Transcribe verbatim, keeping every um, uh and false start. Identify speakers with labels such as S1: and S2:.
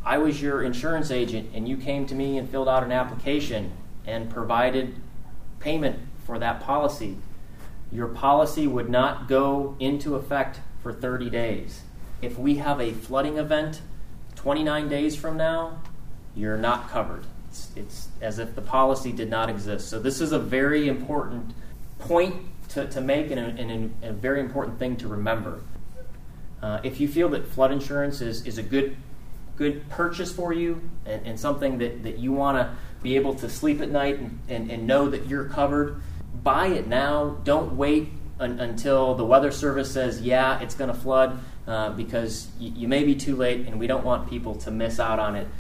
S1: I was your insurance agent and you came to me and filled out an application and provided payment for that policy, your policy would not go into effect for thirty days. If we have a flooding event twenty-nine days from now, you're not covered. It's, it's as if the policy did not exist. So this is a very important point to, to make and a, and a very important thing to remember. Uh, if you feel that flood insurance is, is a good good purchase for you and, and something that, that you want to be able to sleep at night and, and, and know that you're covered, buy it now. Don't wait un, until the Weather Service says, yeah, it's going to flood, uh, because y- you may be too late and we don't want people to miss out on it.